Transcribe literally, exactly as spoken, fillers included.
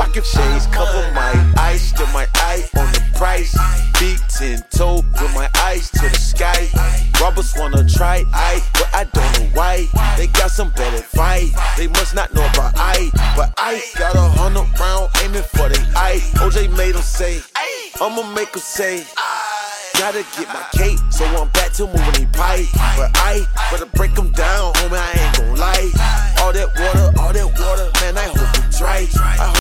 rockin' shades, cover my eyes, still my eye on the price. Feet ten toe with my eyes to the sky. Robbers wanna try, I, but I don't know why. They got some better fight, they must not know about I. But I got a hundred round aiming for they eye. O J made them say, I'ma make them say. Gotta get my cake, so I'm back to moving the pipe. But I better break them down, homie, I ain't gon' lie. All that water, all that water, man, I hope it dry. I